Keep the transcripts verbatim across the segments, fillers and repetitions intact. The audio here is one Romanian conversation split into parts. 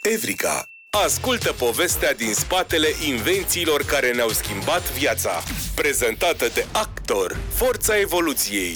Evrica. Ascultă povestea din spatele invențiilor care ne-au schimbat viața. Prezentată de Actor, forța evoluției.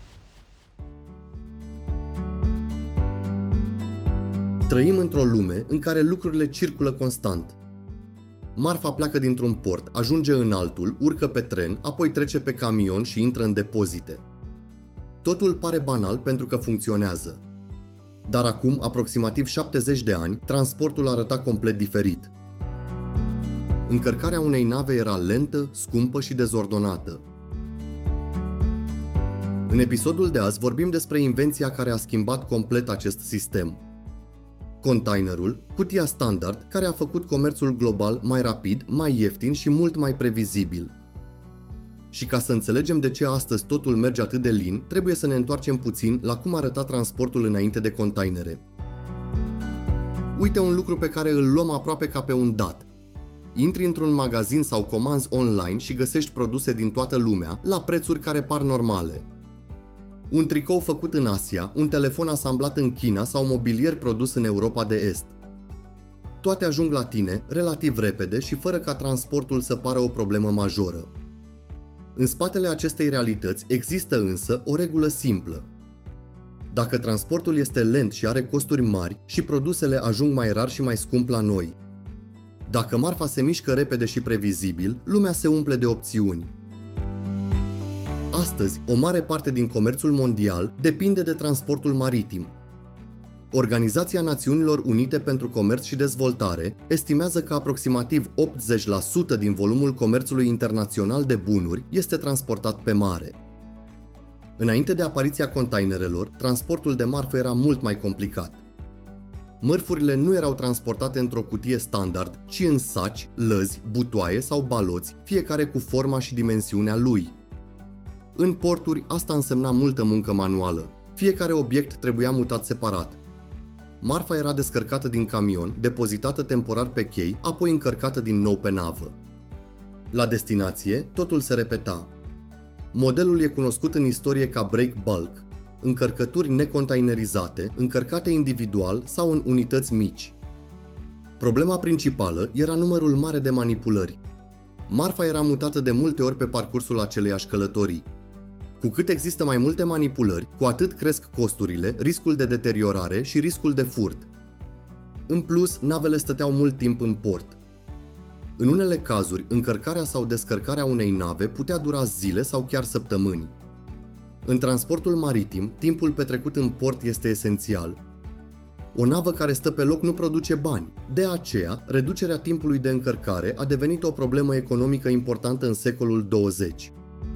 Trăim într-o lume în care lucrurile circulă constant. Marfa pleacă dintr-un port, ajunge în altul, urcă pe tren, apoi trece pe camion și intră în depozite. Totul pare banal pentru că funcționează. Dar acum, aproximativ șaptezeci de ani, transportul arăta complet diferit. Încărcarea unei nave era lentă, scumpă și dezordonată. În episodul de azi vorbim despre invenția care a schimbat complet acest sistem. Containerul, cutia standard, care a făcut comerțul global mai rapid, mai ieftin și mult mai previzibil. Și ca să înțelegem de ce astăzi totul merge atât de lin, trebuie să ne întoarcem puțin la cum arăta transportul înainte de containere. Uite un lucru pe care îl luăm aproape ca pe un dat. Intri într-un magazin sau comanzi online și găsești produse din toată lumea la prețuri care par normale. Un tricou făcut în Asia, un telefon asamblat în China sau mobilier produs în Europa de Est. Toate ajung la tine relativ repede și fără ca transportul să pară o problemă majoră. În spatele acestei realități există însă o regulă simplă. Dacă transportul este lent și are costuri mari și produsele ajung mai rar și mai scump la noi. Dacă marfa se mișcă repede și previzibil, lumea se umple de opțiuni. Astăzi, o mare parte din comerțul mondial depinde de transportul maritim. Organizația Națiunilor Unite pentru Comerț și Dezvoltare estimează că aproximativ optzeci la sută din volumul comerțului internațional de bunuri este transportat pe mare. Înainte de apariția containerelor, transportul de marfă era mult mai complicat. Mărfurile nu erau transportate într-o cutie standard, ci în saci, lăzi, butoaie sau baloți, fiecare cu forma și dimensiunea lui. În porturi, asta însemna multă muncă manuală. Fiecare obiect trebuia mutat separat. Marfa era descărcată din camion, depozitată temporar pe chei, apoi încărcată din nou pe navă. La destinație, totul se repeta. Modelul e cunoscut în istorie ca break bulk, încărcături necontainerizate, încărcate individual sau în unități mici. Problema principală era numărul mare de manipulări. Marfa era mutată de multe ori pe parcursul aceleiași călătorii. Cu cât există mai multe manipulări, cu atât cresc costurile, riscul de deteriorare și riscul de furt. În plus, navele stăteau mult timp în port. În unele cazuri, încărcarea sau descărcarea unei nave putea dura zile sau chiar săptămâni. În transportul maritim, timpul petrecut în port este esențial. O navă care stă pe loc nu produce bani. De aceea, reducerea timpului de încărcare a devenit o problemă economică importantă în secolul douăzeci.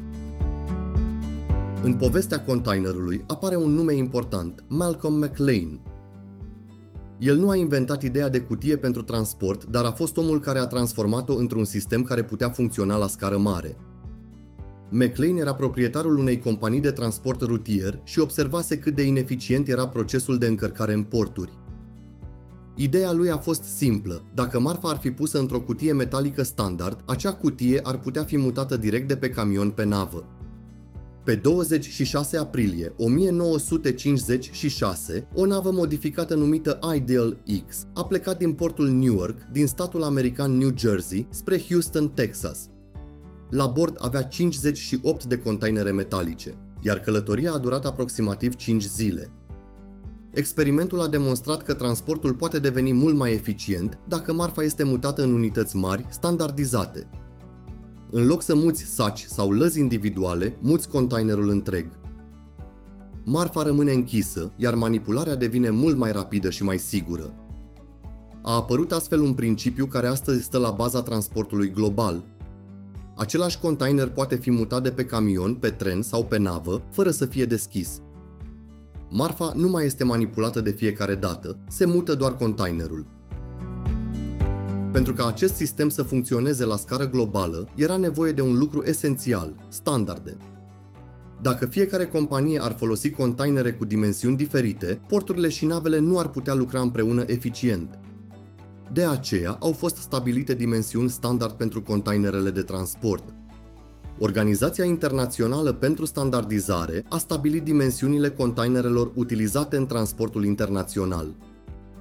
În povestea containerului apare un nume important, Malcolm McLean. El nu a inventat ideea de cutie pentru transport, dar a fost omul care a transformat-o într-un sistem care putea funcționa la scară mare. McLean era proprietarul unei companii de transport rutier și observase cât de ineficient era procesul de încărcare în porturi. Ideea lui a fost simplă. Dacă marfa ar fi pusă într-o cutie metalică standard, acea cutie ar putea fi mutată direct de pe camion pe navă. Pe douăzeci și șase aprilie o mie nouă sute cincizeci și șase, o navă modificată numită Ideal X a plecat din portul Newark, din statul american New Jersey, spre Houston, Texas. La bord avea cincizeci și opt de containere metalice, iar călătoria a durat aproximativ cinci zile. Experimentul a demonstrat că transportul poate deveni mult mai eficient dacă marfa este mutată în unități mari, standardizate. În loc să muți saci sau lăzi individuale, muți containerul întreg. Marfa rămâne închisă, iar manipularea devine mult mai rapidă și mai sigură. A apărut astfel un principiu care astăzi stă la baza transportului global. Același container poate fi mutat de pe camion, pe tren sau pe navă, fără să fie deschis. Marfa nu mai este manipulată de fiecare dată, se mută doar containerul. Pentru ca acest sistem să funcționeze la scară globală, era nevoie de un lucru esențial, standarde. Dacă fiecare companie ar folosi containere cu dimensiuni diferite, porturile și navele nu ar putea lucra împreună eficient. De aceea au fost stabilite dimensiuni standard pentru containerele de transport. Organizația Internațională pentru Standardizare a stabilit dimensiunile containerelor utilizate în transportul internațional.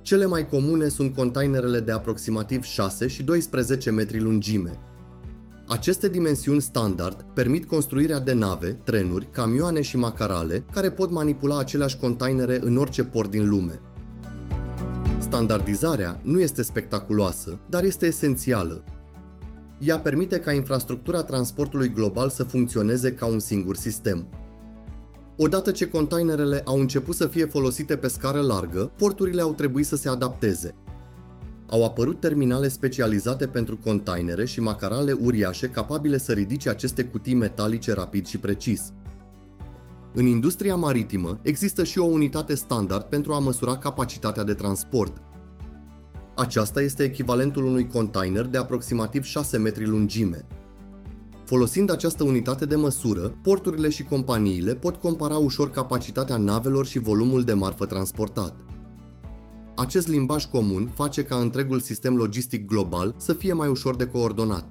Cele mai comune sunt containerele de aproximativ șase și doisprezece metri lungime. Aceste dimensiuni standard permit construirea de nave, trenuri, camioane și macarale care pot manipula aceleași containere în orice port din lume. Standardizarea nu este spectaculoasă, dar este esențială. Ea permite ca infrastructura transportului global să funcționeze ca un singur sistem. Odată ce containerele au început să fie folosite pe scară largă, porturile au trebuit să se adapteze. Au apărut terminale specializate pentru containere și macarale uriașe capabile să ridice aceste cutii metalice rapid și precis. În industria maritimă există și o unitate standard pentru a măsura capacitatea de transport. Aceasta este echivalentul unui container de aproximativ șase metri lungime. Folosind această unitate de măsură, porturile și companiile pot compara ușor capacitatea navelor și volumul de marfă transportat. Acest limbaj comun face ca întregul sistem logistic global să fie mai ușor de coordonat.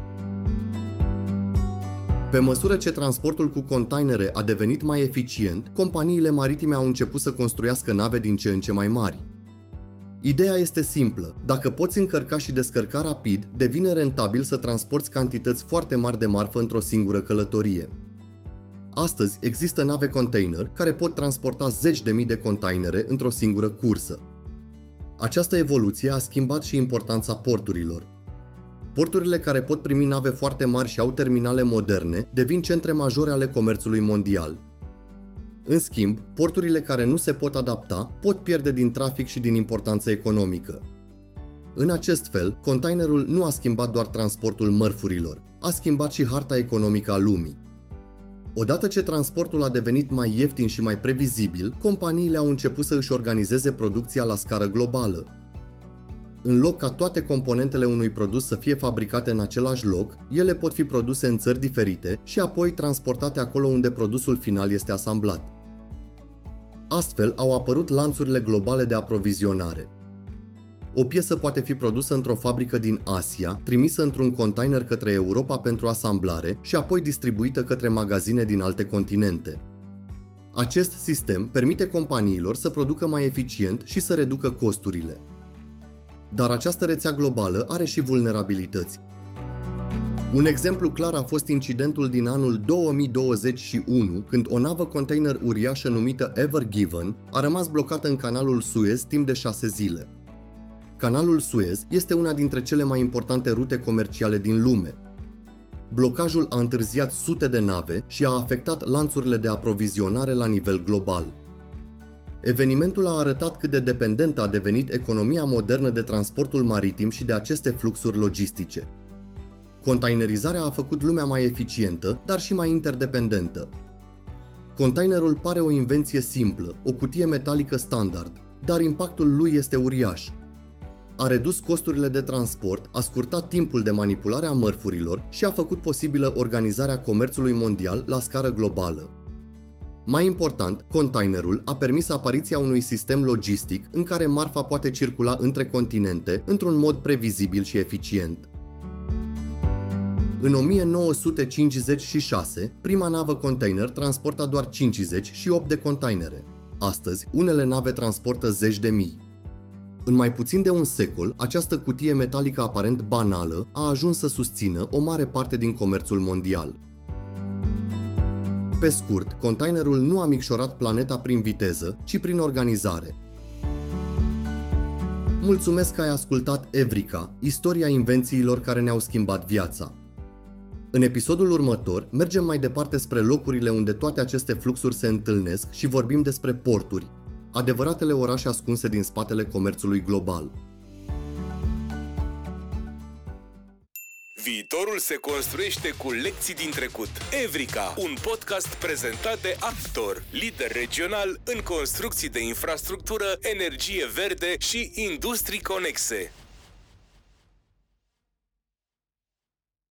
Pe măsură ce transportul cu containere a devenit mai eficient, companiile maritime au început să construiască nave din ce în ce mai mari. Ideea este simplă. Dacă poți încărca și descărca rapid, devine rentabil să transporți cantități foarte mari de marfă într-o singură călătorie. Astăzi există nave container care pot transporta zeci de mii de containere într-o singură cursă. Această evoluție a schimbat și importanța porturilor. Porturile care pot primi nave foarte mari și au terminale moderne devin centre majore ale comerțului mondial. În schimb, porturile care nu se pot adapta pot pierde din trafic și din importanță economică. În acest fel, containerul nu a schimbat doar transportul mărfurilor, a schimbat și harta economică a lumii. Odată ce transportul a devenit mai ieftin și mai previzibil, companiile au început să își organizeze producția la scară globală. În loc ca toate componentele unui produs să fie fabricate în același loc, ele pot fi produse în țări diferite și apoi transportate acolo unde produsul final este asamblat. Astfel au apărut lanțurile globale de aprovizionare. O piesă poate fi produsă într-o fabrică din Asia, trimisă într-un container către Europa pentru asamblare și apoi distribuită către magazine din alte continente. Acest sistem permite companiilor să producă mai eficient și să reducă costurile. Dar această rețea globală are și vulnerabilități. Un exemplu clar a fost incidentul din anul două mii douăzeci și unu, când o navă container uriașă numită Ever Given a rămas blocată în canalul Suez timp de șase zile. Canalul Suez este una dintre cele mai importante rute comerciale din lume. Blocajul a întârziat sute de nave și a afectat lanțurile de aprovizionare la nivel global. Evenimentul a arătat cât de dependentă a devenit economia modernă de transportul maritim și de aceste fluxuri logistice. Containerizarea a făcut lumea mai eficientă, dar și mai interdependentă. Containerul pare o invenție simplă, o cutie metalică standard, dar impactul lui este uriaș. A redus costurile de transport, a scurtat timpul de manipulare a mărfurilor și a făcut posibilă organizarea comerțului mondial la scară globală. Mai important, containerul a permis apariția unui sistem logistic în care marfa poate circula între continente într-un mod previzibil și eficient. În o mie nouă sute cincizeci și șase, prima navă container transporta doar cincizeci și opt de containere. Astăzi, unele nave transportă zeci de mii. În mai puțin de un secol, această cutie metalică aparent banală a ajuns să susțină o mare parte din comerțul mondial. Pe scurt, containerul nu a micșorat planeta prin viteză, ci prin organizare. Mulțumesc că ai ascultat Evrica, istoria invențiilor care ne-au schimbat viața. În episodul următor, mergem mai departe spre locurile unde toate aceste fluxuri se întâlnesc și vorbim despre porturi, adevăratele orașe ascunse din spatele comerțului global. Viitorul se construiește cu lecții din trecut. Evrica, un podcast prezentat de Actor, lider regional în construcții de infrastructură, energie verde și industrii conexe.